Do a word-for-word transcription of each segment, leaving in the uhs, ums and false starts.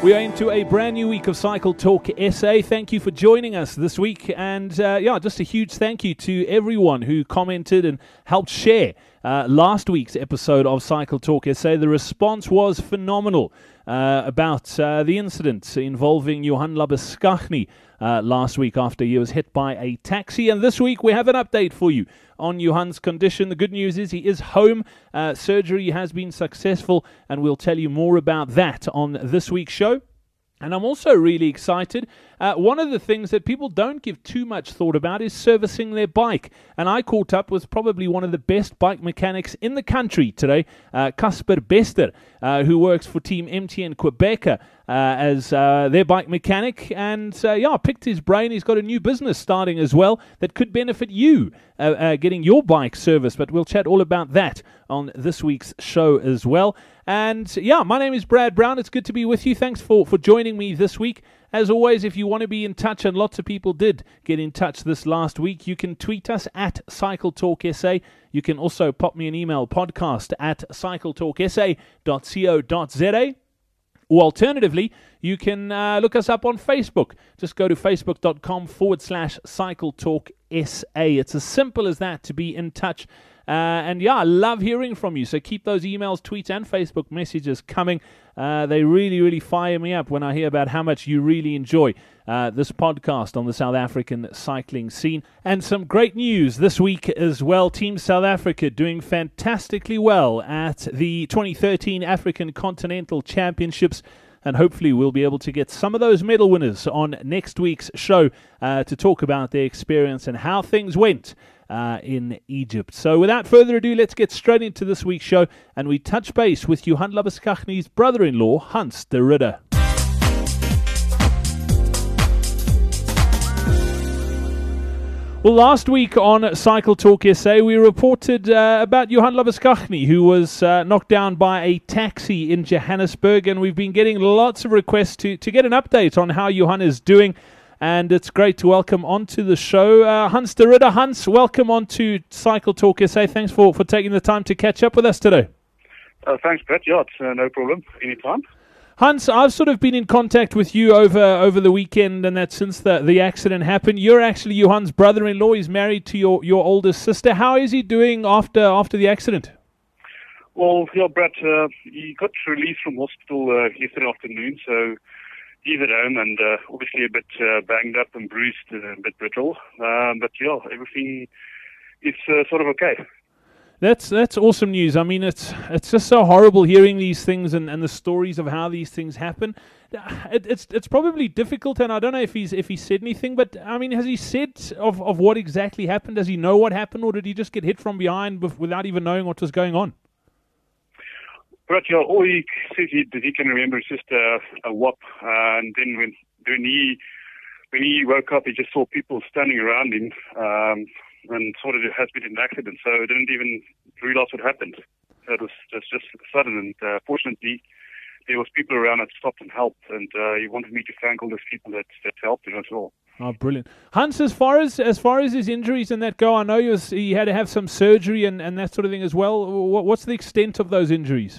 We are into a brand new week of Cycle Talk S A. Thank you for joining us this week. And uh, yeah, just a huge thank you to everyone who commented and helped share uh, last week's episode of Cycle Talk S A. The response was phenomenal uh, about uh, the incident involving Johan Labuschagne uh, last week after he was hit by a taxi. And this week we have an update for you on Johan's condition. The good news is he is home. Uh, surgery has been successful, and we'll tell you more about that on this week's show. And I'm also really excited. Uh, one of the things that people don't give too much thought about is servicing their bike. And I caught up with probably one of the best bike mechanics in the country today, uh, Casper Bester, uh, who works for Team M T N Quebec uh, as uh, their bike mechanic. And uh, yeah, picked his brain. He's got a new business starting as well that could benefit you uh, uh, getting your bike serviced. But we'll chat all about that on this week's show as well. And yeah, my name is Brad Brown. It's good to be with you. Thanks for, for joining me this week. As always, if you want to be in touch, and lots of people did get in touch this last week, you can tweet us at Cycle Talk S A. You can also pop me an email, podcast at cycletalksa dot co dot za. Or alternatively, you can uh, look us up on Facebook. Just go to facebook.com forward slash Cycle Talk S A. It's as simple as that to be in touch. Uh, and yeah, I love hearing from you. So keep those emails, tweets, and Facebook messages coming. Uh, they really, really fire me up when I hear about how much you really enjoy uh, this podcast on the South African cycling scene. And some great news this week as well. Team South Africa doing fantastically well at the twenty thirteen African Continental Championships. And hopefully we'll be able to get some of those medal winners on next week's show uh, to talk about their experience and how things went Uh, in Egypt. So without further ado, let's get straight into this week's show, and we touch base with Johan Labuschagne's brother-in-law, Hans de Ridder. Well, last week on Cycle Talk S A, we reported uh, about Johan Labuschagne, who was uh, knocked down by a taxi in Johannesburg, and we've been getting lots of requests to, to get an update on how Johan is doing. And it's great to welcome onto the show uh, Hans de Ridder. Hans, welcome onto Cycle Talk S A. Thanks for, for taking the time to catch up with us today. Uh, thanks, Brett. Yeah, it's uh, no problem. Anytime. Hans, I've sort of been in contact with you over over the weekend, and that since the, the accident happened. You're actually Johan's brother-in-law. He's married to your, your oldest sister. How is he doing after after the accident? Well, yeah, Brett, uh, he got released from hospital uh, yesterday afternoon, so he's at home and uh, obviously a bit uh, banged up and bruised, uh, a bit brittle. Um, but yeah, everything is uh, sort of okay. That's that's awesome news. I mean, it's it's just so horrible hearing these things and, and the stories of how these things happen. It, it's it's probably difficult, and I don't know if he's if he said anything. But I mean, has he said of, of what exactly happened? Does he know what happened, or did he just get hit from behind without even knowing what was going on? But yeah, all he says he, he can remember is just a, a whop, uh, and then when when he when he woke up, he just saw people standing around him, um, and thought it has been an accident. So he didn't even realize what happened. So it was just just sudden, and uh, fortunately, there was people around that stopped and helped, and uh, he wanted me to thank all those people that that helped him as well. Oh, brilliant. Hans, as far as as far as his injuries and that go, I know he, was, he had to have some surgery and, and that sort of thing as well. What, what's the extent of those injuries?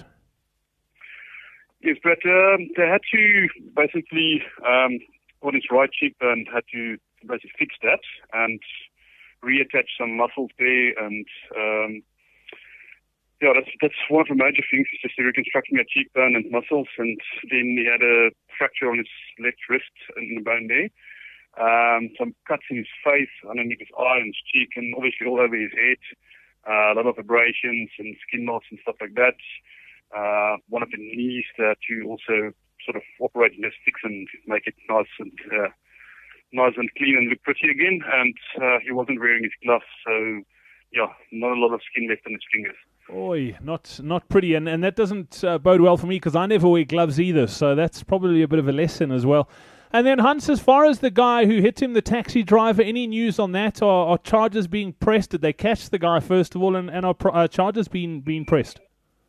Yes, but um, they had to basically um, put his right cheek and had to basically fix that and reattach some muscles there. And um, yeah, that's that's one of the major things. Is just reconstructing that cheekbone and muscles. And then he had a fracture on his left wrist in the bone there. Um, some cuts in his face, underneath his eye and his cheek, and obviously all over his head. Uh, a lot of abrasions and skin marks and stuff like that. Uh, one of the knees uh, to also sort of operate in this fix and make it nice and uh, nice and clean and look pretty again. And uh, he wasn't wearing his gloves, so yeah, not a lot of skin left on his fingers. Oi, not not pretty, and and that doesn't uh, bode well for me because I never wear gloves either. So that's probably a bit of a lesson as well. And then Hans, as far as the guy who hit him, the taxi driver, any news on that? Are, are charges being pressed? Did they catch the guy first of all, and, and are uh, charges being being pressed?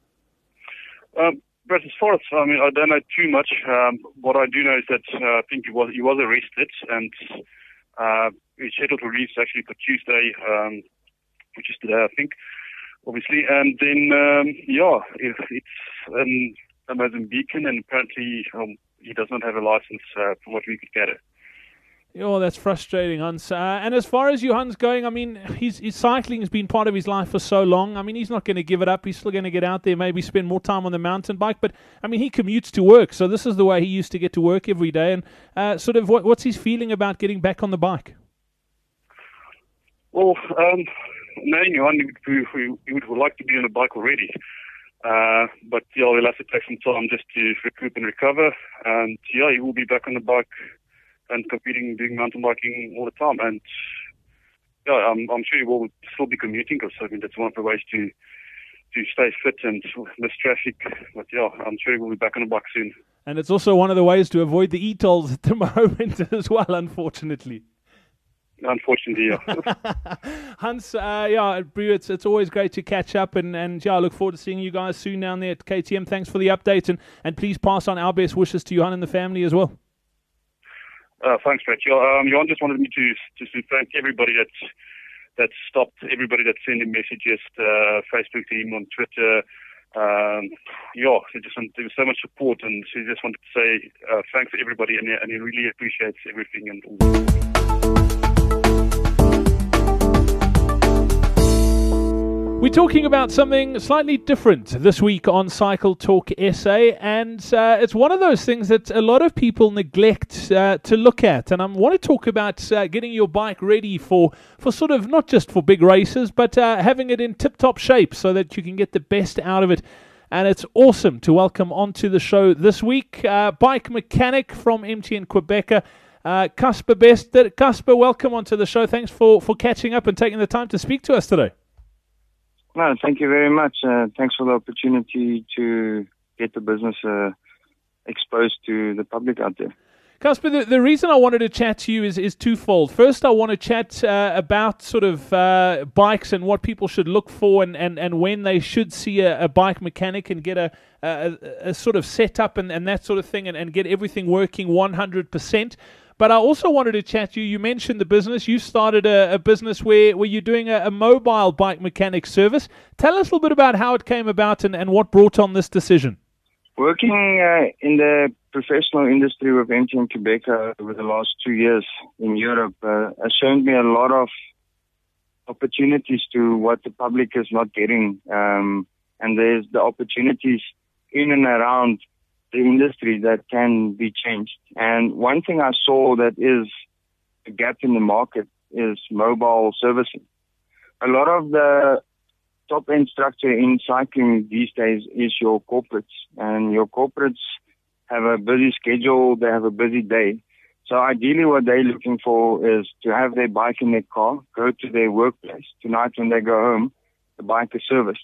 Um, but as far as, I mean, I don't know too much. Um, what I do know is that uh, I think he was he was arrested, and uh, he's scheduled to release actually for Tuesday, um, which is today, I think, obviously. And then, um, yeah, it, it's um, a Mozambican, and apparently um, he does not have a license uh, from what we could gather. Oh, that's frustrating, Hans. Uh, and as far as Johan's going, I mean, his, his cycling has been part of his life for so long. I mean, he's not going to give it up. He's still going to get out there, maybe spend more time on the mountain bike. But, I mean, he commutes to work. So this is the way he used to get to work every day. And uh, sort of what, what's his feeling about getting back on the bike? Well, um, knowing Johan, we, we, we would like to be on the bike already. Uh, but, yeah, we'll have to take some time just to recoup and recover. And, yeah, he will be back on the bike and competing, doing mountain biking all the time. And yeah, I'm, I'm sure he will still be commuting because I mean that's one of the ways to to stay fit and miss traffic. But yeah, I'm sure he will be back on the bike soon. And it's also one of the ways to avoid the e-tolls at the moment as well, unfortunately. Unfortunately, yeah. Hans, uh, yeah, Brew, it's, it's always great to catch up, and, and yeah, I look forward to seeing you guys soon down there at K T M. Thanks for the update, and, and please pass on our best wishes to Johan and the family as well. Uh, thanks, Brett. Um, Johan just wanted me to just to thank everybody that's that stopped, everybody that sent him messages, uh, Facebook to him on Twitter. Um, yeah, he just want, there was so much support, and he just wanted to say uh, thanks to everybody, and, and he really appreciates everything and all. We're talking about something slightly different this week on Cycle Talk S A, and uh, it's one of those things that a lot of people neglect uh, to look at. And I want to talk about uh, getting your bike ready for, for sort of not just for big races, but uh, having it in tip-top shape so that you can get the best out of it. And it's awesome to welcome onto the show this week uh, bike mechanic from M T N Quebec, uh, Casper Best. Casper, welcome onto the show. Thanks for, for catching up and taking the time to speak to us today. No, thank you very much. Uh, thanks for the opportunity to get the business uh, exposed to the public out there. Casper, the, the reason I wanted to chat to you is, is twofold. First, I want to chat uh, about sort of uh, bikes and what people should look for and, and, and when they should see a, a bike mechanic and get a, a, a sort of setup and, and that sort of thing and, and get everything working one hundred percent. But I also wanted to chat to you. You mentioned the business. You started a, a business where, where you're doing a, a mobile bike mechanic service. Tell us a little bit about how it came about and, and what brought on this decision. Working uh, in the professional industry with M T N Quebec uh, over the last two years in Europe uh, has shown me a lot of opportunities to what the public is not getting. Um, and there's the opportunities in and around the industry that can be changed. And one thing I saw that is a gap in the market is mobile servicing. A lot of the top-end structure in cycling these days is your corporates. And your corporates have a busy schedule, they have a busy day. So ideally what they're looking for is to have their bike in their car, go to their workplace. Tonight when they go home, the bike is serviced.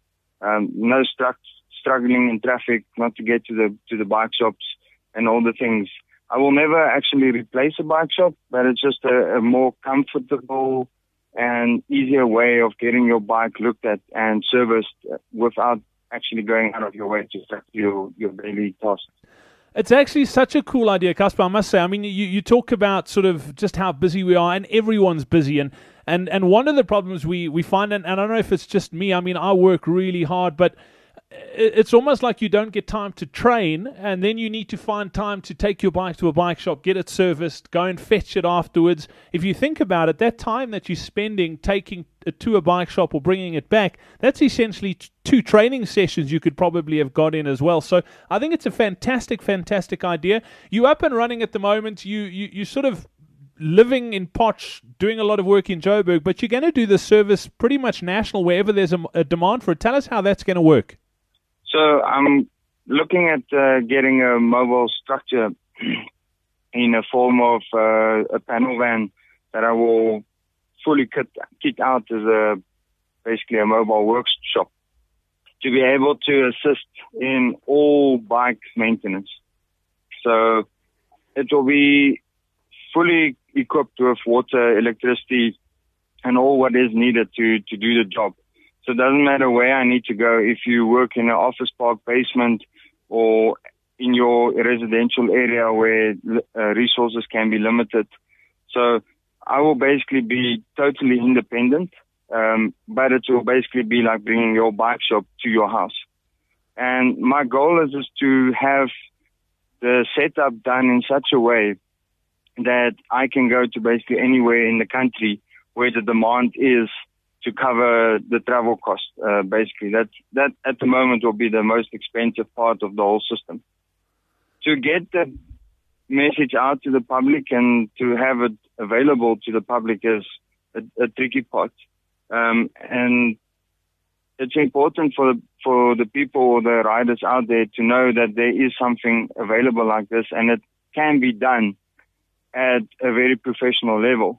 Um, no struct struggling in traffic, not to get to the to the bike shops and all the things. I will never actually replace a bike shop, but it's just a, a more comfortable and easier way of getting your bike looked at and serviced without actually going out of your way to do your, your daily tasks. It's actually such a cool idea, Casper, I must say. I mean, you, you talk about sort of just how busy we are, and everyone's busy. And, and, and one of the problems we, we find, and, and I don't know if it's just me, I mean, I work really hard, but it's almost like you don't get time to train, and then you need to find time to take your bike to a bike shop, get it serviced, go and fetch it afterwards. If you think about it, that time that you're spending taking it to a bike shop or bringing it back, that's essentially t- two training sessions you could probably have got in as well. So I think it's a fantastic, fantastic idea. You're up and running at the moment. You, you, you sort of living in Potch, doing a lot of work in Joburg, but you're going to do the service pretty much national wherever there's a, a demand for it. Tell us how that's going to work. So I'm looking at uh, getting a mobile structure in a form of uh, a panel van that I will fully kit, kit out as a basically a mobile workshop to be able to assist in all bike maintenance. So it will be fully equipped with water, electricity, and all what is needed to, to do the job. So it doesn't matter where I need to go. If you work in an office park basement or in your residential area where uh, resources can be limited. So I will basically be totally independent, um, but it will basically be like bringing your bike shop to your house. And my goal is just to have the setup done in such a way that I can go to basically anywhere in the country where the demand is to cover the travel cost. Uh, basically, that that at the moment will be the most expensive part of the whole system. To get the message out to the public and to have it available to the public is a, a tricky part. Um, and it's important for for the people or the riders out there to know that there is something available like this, and it can be done at a very professional level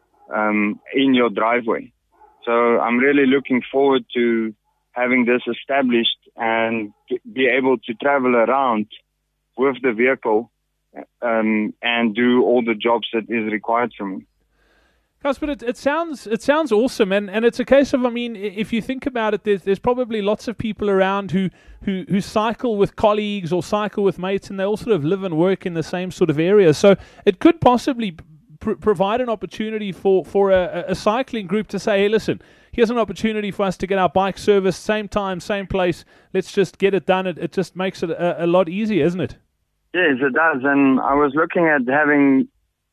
um, in your driveway. So I'm really looking forward to having this established and be able to travel around with the vehicle um, and do all the jobs that is required from me. Gus, but it, it sounds it sounds awesome, and, and it's a case of, I mean, if you think about it, there's there's probably lots of people around who, who, who cycle with colleagues or cycle with mates, and they all sort of live and work in the same sort of area. So it could possibly pr- provide an opportunity for, for a, a cycling group to say, hey, listen, here's an opportunity for us to get our bike serviced, same time, same place, let's just get it done. It, it just makes it a, a lot easier, isn't it? Yes, it does. And I was looking at having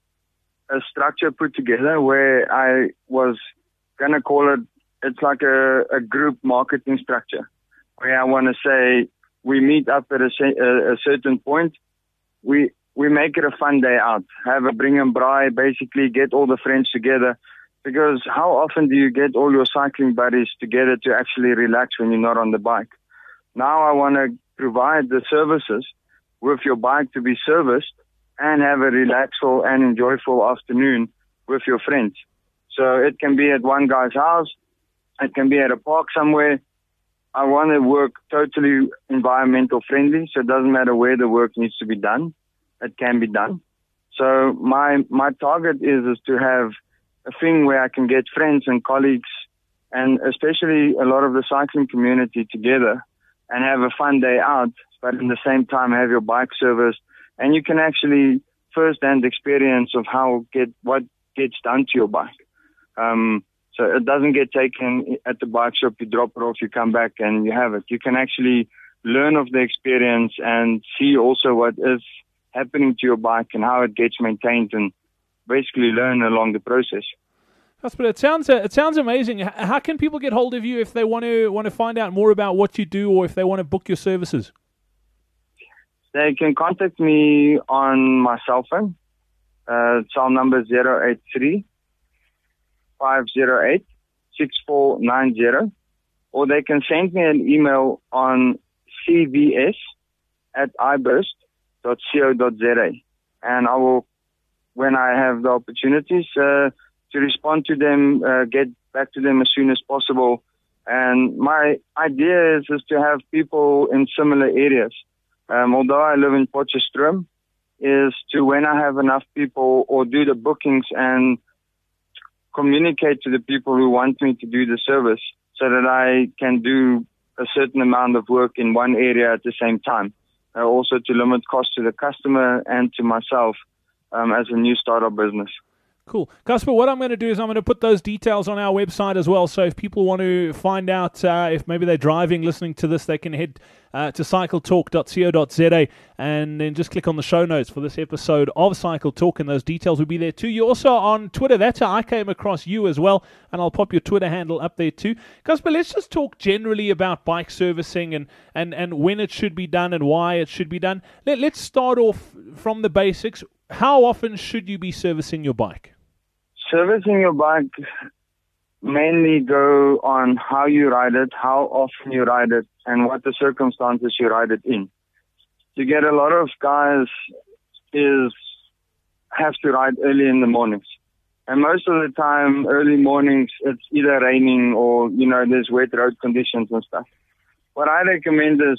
a structure put together where I was going to call it, it's like a, a group marketing structure, where I want to say we meet up at a, a, a certain point. We we make it a fun day out, have a bring and braai, basically get all the friends together, because how often do you get all your cycling buddies together to actually relax when you're not on the bike? Now I want to provide the services with your bike to be serviced and have a relaxful and enjoyable afternoon with your friends. So it can be at one guy's house, it can be at a park somewhere. I want to work totally environmental friendly, so it doesn't matter where the work needs to be done, it can be done. So my my target is, is to have a thing where I can get friends and colleagues, and especially a lot of the cycling community together, and have a fun day out, but in the same time have your bike serviced. And you can actually first-hand experience of how get what gets done to your bike. Um, so it doesn't get taken at the bike shop, you drop it off, you come back and you have it. You can actually learn of the experience and see also what is happening to your bike and how it gets maintained, and basically learn along the process. But it sounds uh, it sounds amazing. How can people get hold of you if they want to want to find out more about what you do, or if they want to book your services? They can contact me on my cell phone. Uh, cell number zero eight three, five zero eight, six four nine zero. Or they can send me an email on c v s at i burst dot co dot z a. And I will, when I have the opportunities, uh, to respond to them, uh, get back to them as soon as possible. And my idea is, is to have people in similar areas. Um, although I live in Potchefstroom, is to, when I have enough people or do the bookings and communicate to the people who want me to do the service, so that I can do a certain amount of work in one area at the same time. Uh, also to limit cost to the customer and to myself um, as a new startup business. Cool. Casper, what I'm going to do is I'm going to put those details on our website as well. So if people want to find out uh, if maybe they're driving, listening to this, they can head uh, to cycle talk dot co dot z a and then just click on the show notes for this episode of Cycle Talk, and those details will be there too. You're also on Twitter. That's how I came across you as well, and I'll pop your Twitter handle up there too. Casper, let's just talk generally about bike servicing and, and, and when it should be done and why it should be done. Let, let's start off from the basics. How often should you be servicing your bike? Servicing your bike mainly go on how you ride it, how often you ride it, and what the circumstances you ride it in. You get a lot of guys is have to ride early in the mornings. And most of the time, early mornings, it's either raining or, you know, there's wet road conditions and stuff. What I recommend is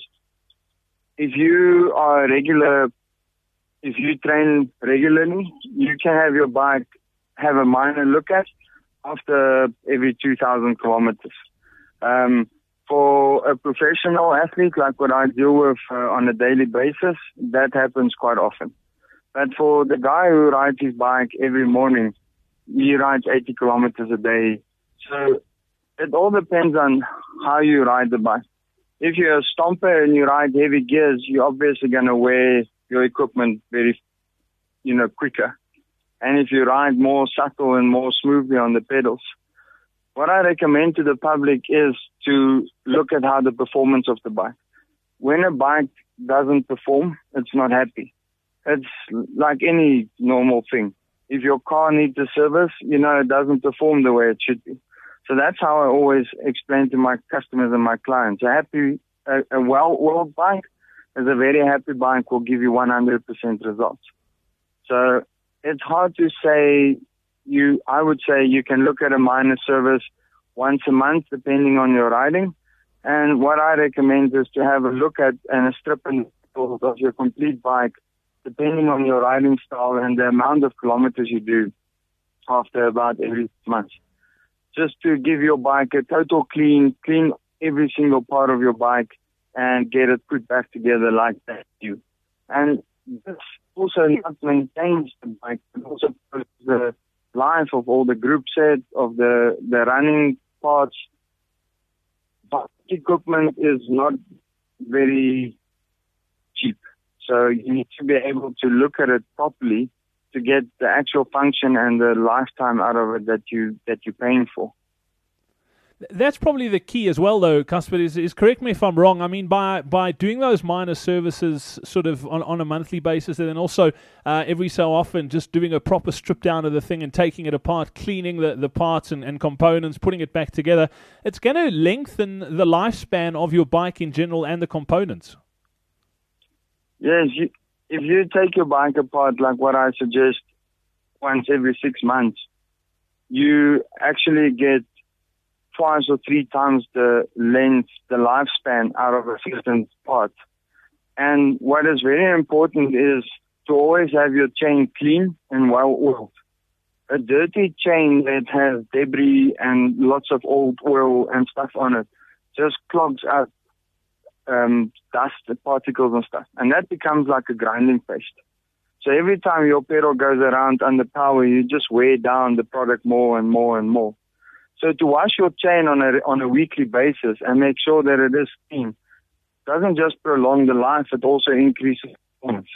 if you are regular, if you train regularly, you can have your bike have a minor look at after every two thousand kilometers. Um, for a professional athlete like what I deal with uh, on a daily basis, that happens quite often. But for the guy who rides his bike every morning, he rides eighty kilometers a day. So it all depends on how you ride the bike. If you're a stomper and you ride heavy gears, you're obviously going to wear your equipment very, you know, quicker. And if you ride more subtle and more smoothly on the pedals, what I recommend to the public is to look at how the performance of the bike. When a bike doesn't perform, it's not happy. It's like any normal thing. If your car needs a service, you know, it doesn't perform the way it should be. So that's how I always explain to my customers and my clients. A happy, a, a well-oiled bike is a very happy bike will give you one hundred percent results. So it's hard to say. You, I would say you can look at a minor service once a month, depending on your riding. And what I recommend is to have a look at and a strip and of your complete bike, depending on your riding style and the amount of kilometers you do after about every month. Just to give your bike a total clean, clean every single part of your bike and get it put back together like that. You and this also not maintains the bike, but also puts the life of all the group set of the the running parts. But equipment is not very cheap, so you need to be able to look at it properly to get the actual function and the lifetime out of it that you that you're paying for. That's probably the key as well, though, Casper, is, is correct me if I'm wrong. I mean, by by doing those minor services sort of on, on a monthly basis, and then also uh, every so often just doing a proper strip down of the thing and taking it apart, cleaning the, the parts and, and components, putting it back together, it's going to lengthen the lifespan of your bike in general and the components. Yes, you, if you take your bike apart, like what I suggest, once every six months, you actually get twice or three times the length, the lifespan out of a certain part. And what is very important is to always have your chain clean and well oiled. A dirty chain that has debris and lots of old oil and stuff on it just clogs up um, dust, particles and stuff. And that becomes like a grinding paste. So every time your pedal goes around under power, you just wear down the product more and more and more. So to wash your chain on a on a weekly basis and make sure that it is clean doesn't just prolong the life, it also increases performance.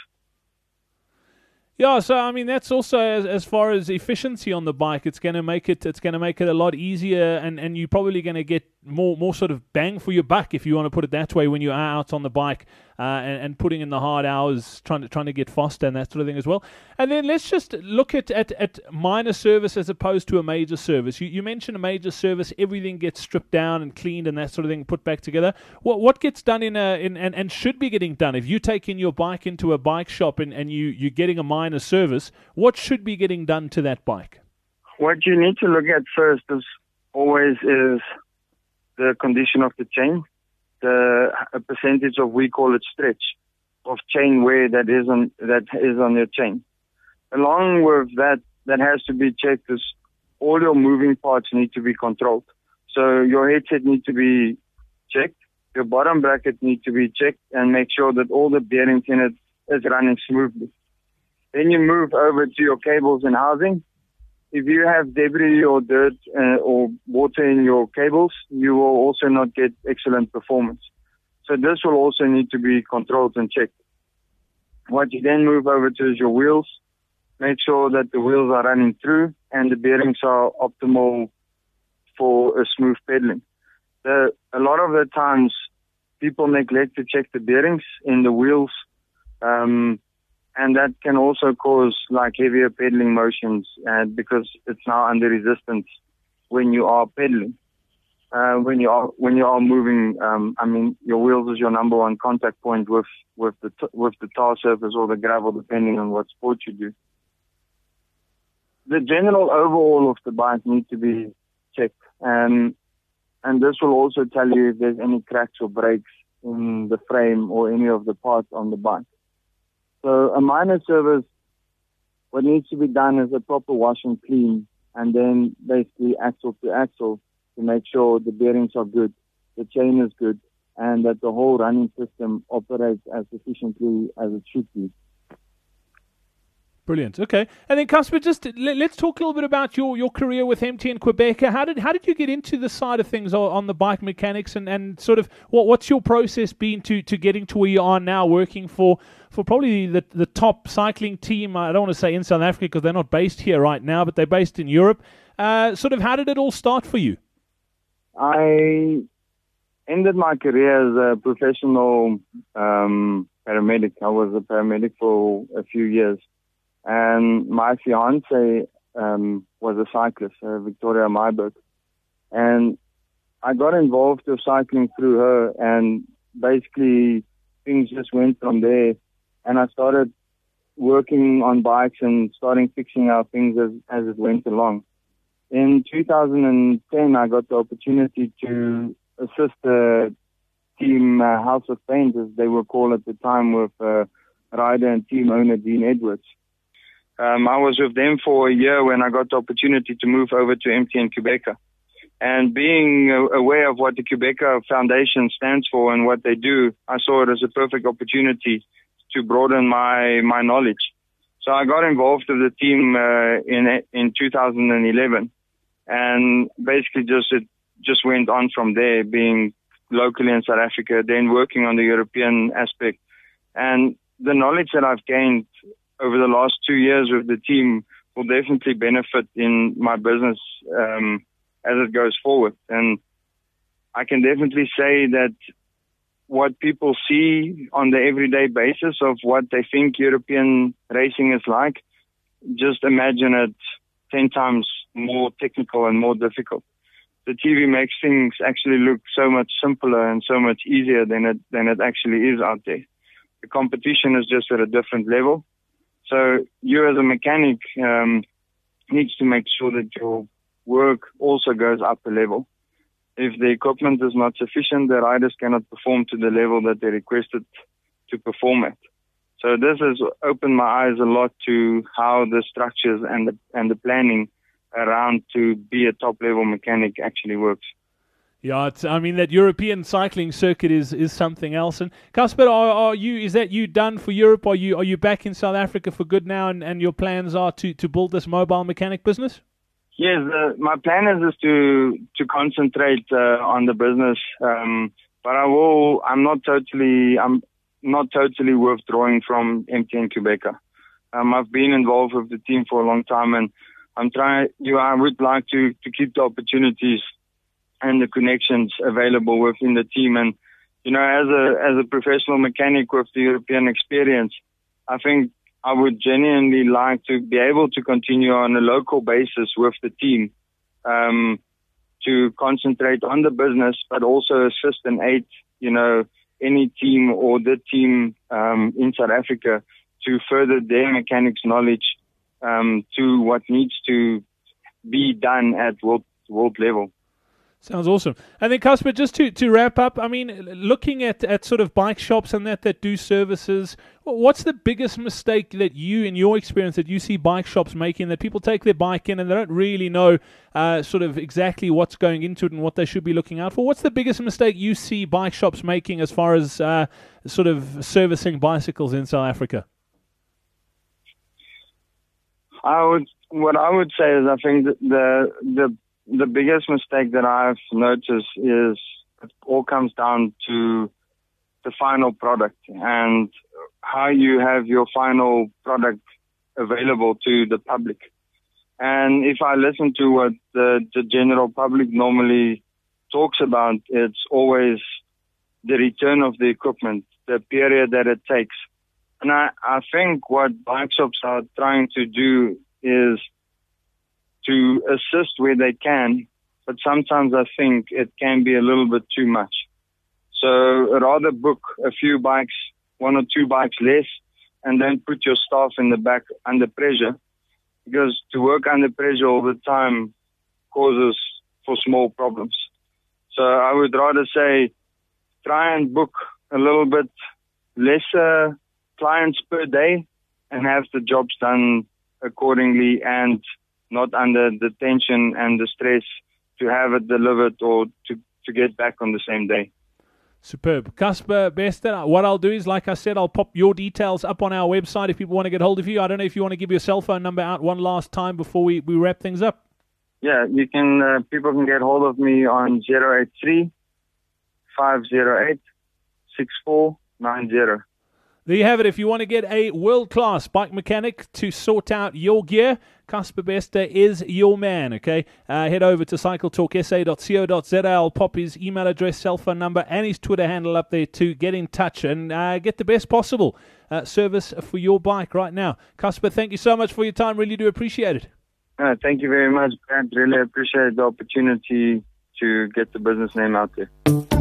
Yeah, so I mean that's also as, as far as efficiency on the bike, it's going to make it it's going to make it a lot easier, and, and you're probably going to get more more sort of bang for your buck, if you want to put it that way, when you are out on the bike uh, and, and putting in the hard hours, trying to trying to get faster and that sort of thing as well. And then let's just look at at, at minor service as opposed to a major service. You, you mentioned a major service, everything gets stripped down and cleaned and that sort of thing, put back together. What what gets done in a in and, and should be getting done if you take in your bike into a bike shop and, and you you're getting a minor service? What should be getting done to that bike? What you need to look at first is always is the condition of the chain, the a percentage of, we call it stretch, of chain wear that is on that is on your chain. Along with that, that has to be checked is all your moving parts need to be controlled. So your headset needs to be checked, your bottom bracket needs to be checked, and make sure that all the bearings in it is running smoothly. Then you move over to your cables and housing. If you have debris or dirt uh, or water in your cables, you will also not get excellent performance. So this will also need to be controlled and checked. What you then move over to is your wheels. Make sure that the wheels are running through and the bearings are optimal for a smooth pedaling. The, a lot of the times people neglect to check the bearings in the wheels, um, and that can also cause like heavier pedaling motions uh, because it's now under resistance when you are pedaling. Uh, when you are when you are moving, um, I mean, your wheels is your number one contact point with with the t- with the tar surface or the gravel, depending on what sport you do. The general overall of the bike needs to be checked, and and this will also tell you if there's any cracks or breaks in the frame or any of the parts on the bike. So a minor service, what needs to be done is a proper wash and clean, and then basically axle to axle to make sure the bearings are good, the chain is good, and that the whole running system operates as efficiently as it should be. Brilliant. Okay, and then Casper, just let, let's talk a little bit about your, your career with M T N Quebecer. How did how did you get into the side of things on, on the bike mechanics, and, and sort of what what's your process been to, to getting to where you are now, working for, for probably the the top cycling team? I don't want to say in South Africa because they're not based here right now, but they're based in Europe. Uh, sort of how did it all start for you? I ended my career as a professional um, paramedic. I was a paramedic for a few years. And my fiance um, was a cyclist, uh, Victoria Myberg. And I got involved with cycling through her, and basically things just went from there. And I started working on bikes and starting fixing out things as, as it went along. In two thousand ten, I got the opportunity to assist the team uh, House of Paint, as they were called at the time, with uh, rider and team owner Dean Edwards. Um, I was with them for a year when I got the opportunity to move over to M T N Quebecer. And being uh, aware of what the Quebecer Foundation stands for and what they do, I saw it as a perfect opportunity to broaden my, my knowledge. So I got involved with the team uh, in in two thousand eleven. And basically just it just went on from there, being locally in South Africa, then working on the European aspect. And the knowledge that I've gained over the last two years with the team will definitely benefit in my business um, as it goes forward. And I can definitely say that what people see on the everyday basis of what they think European racing is like, just imagine it ten times more technical and more difficult. The T V makes things actually look so much simpler and so much easier than it than it actually is out there. The competition is just at a different level. So you as a mechanic um, needs to make sure that your work also goes up a level. If the equipment is not sufficient, the riders cannot perform to the level that they requested to perform at. So this has opened my eyes a lot to how the structures and the, and the planning around to be a top-level mechanic actually works. Yeah, it's, I mean, that European cycling circuit is, is something else. And Casper, are, are you is that you done for Europe? Are you are you back in South Africa for good now, and, and your plans are to, to build this mobile mechanic business? Yes, uh, my plan is just to to concentrate uh, on the business, um, but I will. I'm not totally. I'm not totally withdrawing from M T N Quebecer. Um, I've been involved with the team for a long time, and I'm trying. You, know, I would like to to keep the opportunities and the connections available within the team. And you know, as a as a professional mechanic with the European experience, I think I would genuinely like to be able to continue on a local basis with the team, um, to concentrate on the business, but also assist and aid, you know, any team or the team um, in South Africa to further their mechanics knowledge um, to what needs to be done at world world level. Sounds awesome. And then, Casper, just to, to wrap up, I mean, looking at, at sort of bike shops and that that do services, what's the biggest mistake that you, in your experience, that you see bike shops making, that people take their bike in and they don't really know uh, sort of exactly what's going into it and what they should be looking out for? What's the biggest mistake you see bike shops making as far as uh, sort of servicing bicycles in South Africa? I would, what I would say is I think that the the The biggest mistake that I've noticed is it all comes down to the final product and how you have your final product available to the public. And if I listen to what the, the general public normally talks about, it's always the return of the equipment, the period that it takes. And I, I think what bike shops are trying to do is to assist where they can, but sometimes I think it can be a little bit too much. So rather book a few bikes, one or two bikes less, and then put your staff in the back under pressure, because to work under pressure all the time causes for small problems. So I would rather say try and book a little bit lesser clients per day and have the jobs done accordingly, and not under the tension and the stress to have it delivered or to, to get back on the same day. Superb. Casper Bester, what I'll do is, like I said, I'll pop your details up on our website if people want to get hold of you. I don't know if you want to give your cell phone number out one last time before we, we wrap things up. Yeah, you can. Uh, people can get hold of me on zero eight three, five zero eight, six four nine zero. There you have it. If you want to get a world-class bike mechanic to sort out your gear, Casper Bester is your man, okay? Uh, head over to cycle talk s a dot co dot z a. I'll pop his email address, cell phone number, and his Twitter handle up there to get in touch and uh, get the best possible uh, service for your bike right now. Casper, thank you so much for your time. Really do appreciate it. Uh, thank you very much, Brad. Really appreciate the opportunity to get the business name out there.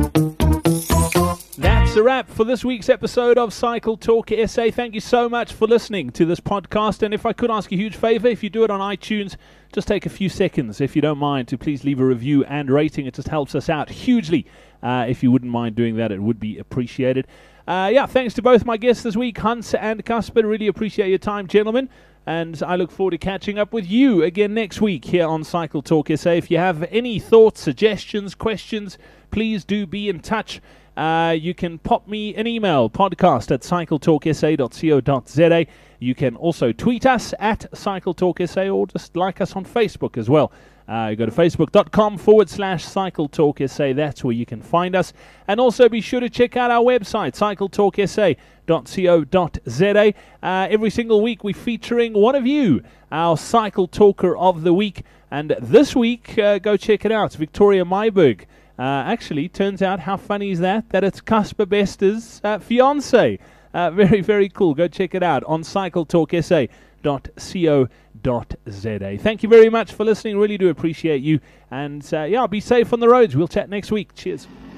That's a wrap for this week's episode of Cycle Talk S A. Thank you so much for listening to this podcast. And if I could ask a huge favor, if you do it on iTunes, just take a few seconds, if you don't mind, to please leave a review and rating. It just helps us out hugely. Uh, if you wouldn't mind doing that, it would be appreciated. Uh, yeah, thanks to both my guests this week, Hans and Casper. Really appreciate your time, gentlemen. And I look forward to catching up with you again next week here on Cycle Talk S A. If you have any thoughts, suggestions, questions, please do be in touch. Uh, you can pop me an email, podcast at cycle talk s a dot co dot z a. You can also tweet us at Cycle Talk S A or just like us on Facebook as well. Uh, go to facebook.com forward slash Cycle Talk S A. That's where you can find us. And also be sure to check out our website, cycle talk s a dot co dot z a. Uh, every single week we're featuring one of you, our Cycle Talker of the Week. And this week, uh, go check it out, Victoria Myberg. Uh, actually, turns out, how funny is that, that it's Casper Bester's uh, fiance. Uh, very, very cool. Go check it out on cycle talk s a dot co dot z a. Thank you very much for listening. Really do appreciate you. And, uh, yeah, be safe on the roads. We'll chat next week. Cheers.